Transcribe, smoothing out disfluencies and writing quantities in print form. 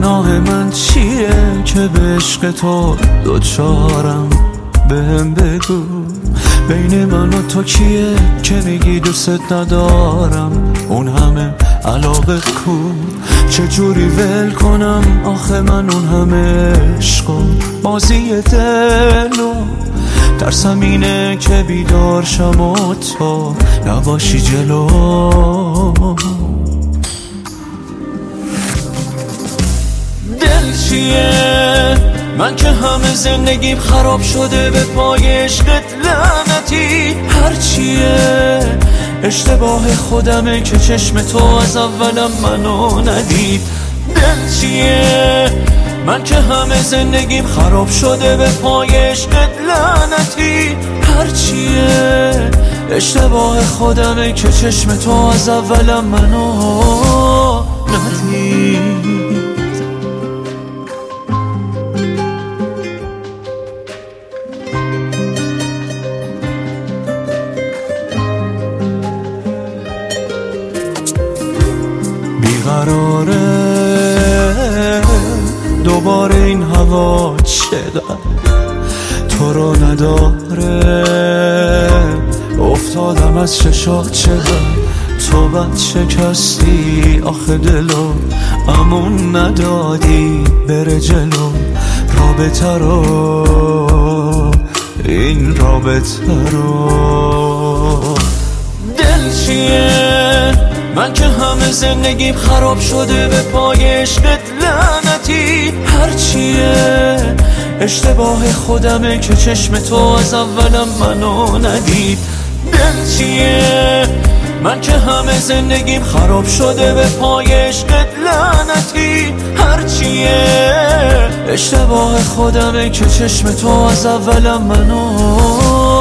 گناه من چیه که به عشق تو دوچارم؟ بهم بگو بین من و تو کیه که میگی دوست ندارم؟ اون همه علاقه کو چجوری ول کنم؟ آخه من اون همه عشقم بازی دلو ترسم اینه که بیدار شم و تو نباشی جلو. دل چیه؟ من که همه زندگیم خراب شده به پای عشقت لعنتی. هرچیه اشتباه خودمه که چشم تو از اولم منو ندید. دل چیه؟ من که همه زندگیم خراب شده به پای عشقت لعنتی. هرچیه اشتباه خودمه که چشم تو از اولم منو ندید. بیقراره دوباره این هوا چقدر تو رو نداره. افتادم از چشات چقدر تو بد شکستی. آخه دلو امون ندادی بره جلو رابطه رو، این رابطه رو. دل چیه؟ من که همه زندگیم خراب شده به پای عشقت لعنتی. هرچیه اشتباه خودمه که چشم تو از اولم منو ندید. دل چیه؟ من که همه زندگیم خراب شده به پای عشقت لعنتی. هرچیه اشتباه خودمه که چشم تو از اولم منو